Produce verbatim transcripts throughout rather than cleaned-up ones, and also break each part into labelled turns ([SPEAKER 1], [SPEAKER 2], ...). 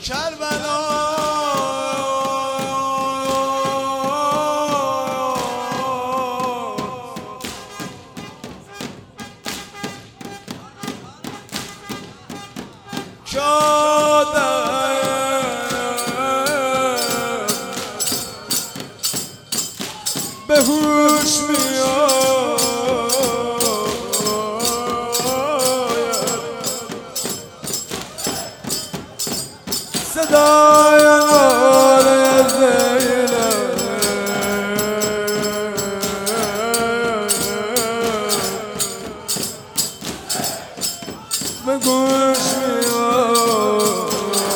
[SPEAKER 1] کربلا شده به هوش میاد صدای ناله زینب به گوش میاد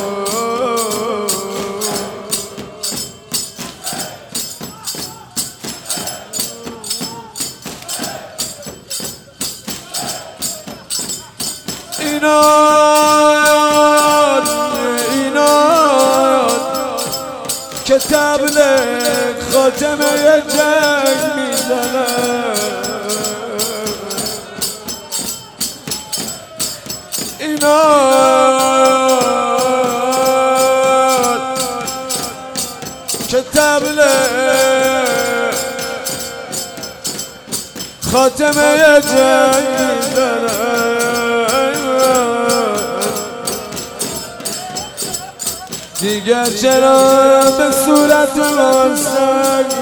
[SPEAKER 1] ایناد ایناد که تبلیغ خاتمه جنگ میزنه ایناد که تبلیغ خاتمه جنگ میزنه دیگر چرا به صورت من سنگ